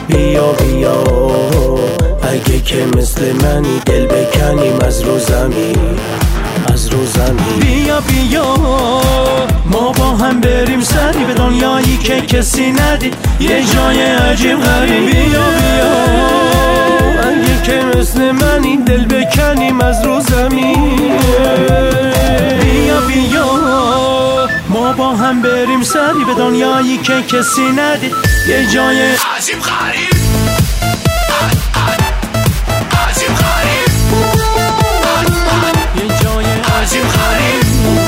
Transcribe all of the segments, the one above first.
بیا بیا اگه که مثل منی دل بکنیم از رو زمین، از رو زمین. بیا بیا ما با هم بریم سری به دنیایی که کسی ندید، یه جای عجیب غریب. بیا بیا اگه که مثل منی دل بکنیم از رو زمین. بیا بیا ما با هم بریم سری به دنیایی که کسی ندید، یه جای عجیب غریب. عجیب غریب یه جای عجیب غریب.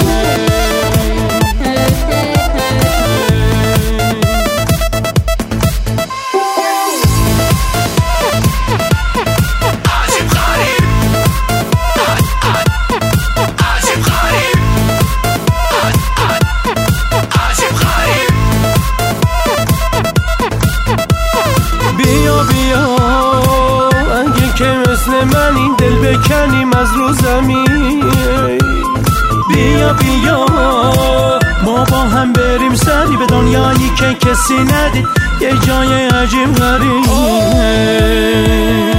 منی دل بکنیم از رو زمین. بیا بیا ما با هم بریم سری به دنیایی که کسی ندید، یه جای عجیب غریب.